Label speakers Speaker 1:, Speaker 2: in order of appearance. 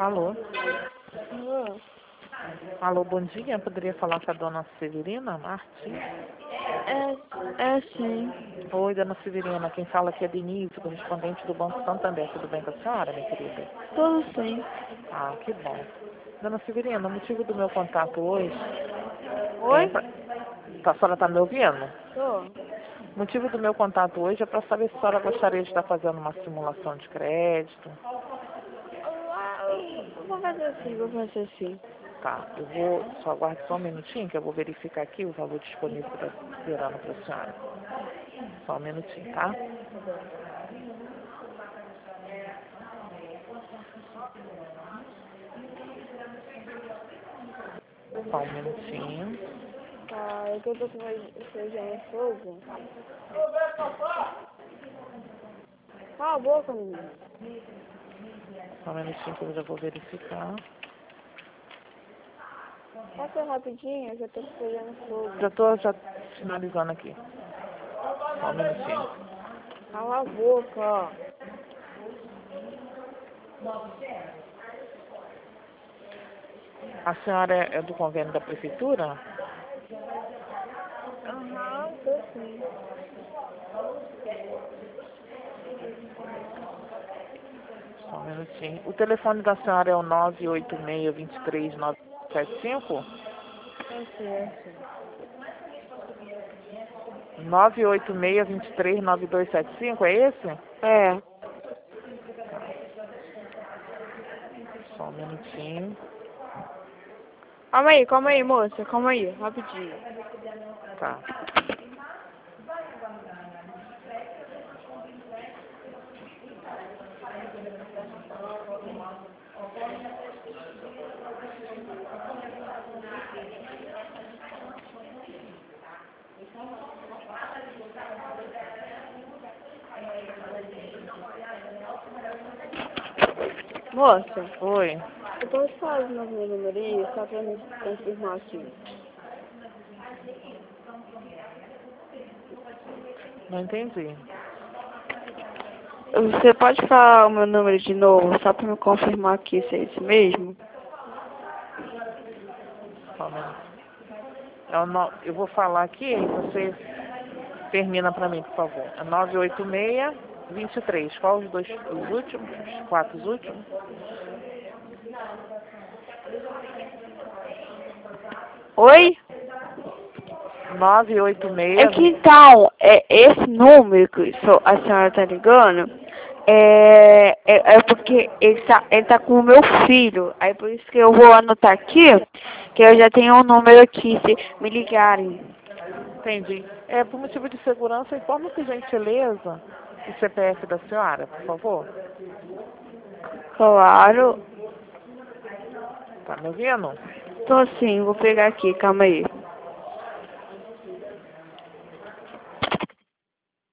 Speaker 1: Alô?
Speaker 2: Alô?
Speaker 1: Alô, bom dia. Poderia falar com a dona Severina Martins?
Speaker 2: É sim.
Speaker 1: Oi, dona Severina. Quem fala aqui é Denise, correspondente do Banco Santander. Tudo bem com a senhora, minha querida?
Speaker 2: Tudo sim.
Speaker 1: Ah, que bom. Dona Severina, o motivo do meu contato hoje é...
Speaker 2: Oi?
Speaker 1: A senhora está me ouvindo?
Speaker 2: Tô.
Speaker 1: O motivo do meu contato hoje é para saber se a senhora gostaria de estar fazendo uma simulação de crédito.
Speaker 2: Vou fazer assim, vou fazer assim.
Speaker 1: Tá, eu vou... Só aguarde só um minutinho que eu vou verificar aqui o valor disponível que está esperando para a senhora. Só um minutinho, tá? Só um minutinho.
Speaker 2: Tá, é que eu tô com feijão fogo. Cala a boca, menino.
Speaker 1: Só um minutinho que eu já vou verificar.
Speaker 2: Passa rapidinho, que eu tô com feijão fogo.
Speaker 1: Já tô finalizando aqui. Só um minutinho.
Speaker 2: Cala a boca.
Speaker 1: A senhora é do convênio da prefeitura?
Speaker 2: Aham, tô sim.
Speaker 1: Só um minutinho. O telefone da senhora é o 986-23-975?
Speaker 2: É certo.
Speaker 1: 986-23-9275, é esse?
Speaker 2: É.
Speaker 1: Só um minutinho.
Speaker 2: Calma aí, moça. Calma aí, rapidinho.
Speaker 1: Tá.
Speaker 2: Moça,
Speaker 1: Oi.
Speaker 2: eu posso falar o meu número aí, só pra me confirmar aqui.
Speaker 1: Não entendi.
Speaker 2: Você pode falar o meu número de novo, só pra me confirmar aqui se é esse mesmo?
Speaker 1: Só um minutinho. Eu vou falar aqui e você termina para mim, por favor. É 986-23. Qual os últimos? Os quatro últimos?
Speaker 2: Oi?
Speaker 1: 986.
Speaker 2: É que então, esse número que a senhora tá ligando, é porque ele tá com o meu filho. Aí por isso que eu vou anotar aqui, que eu já tenho um número aqui, se me ligarem.
Speaker 1: Entendi. Por motivo de segurança, informe por gentileza o CPF da senhora, por favor.
Speaker 2: Claro.
Speaker 1: Tá me ouvindo?
Speaker 2: Tô sim, vou pegar aqui, calma aí.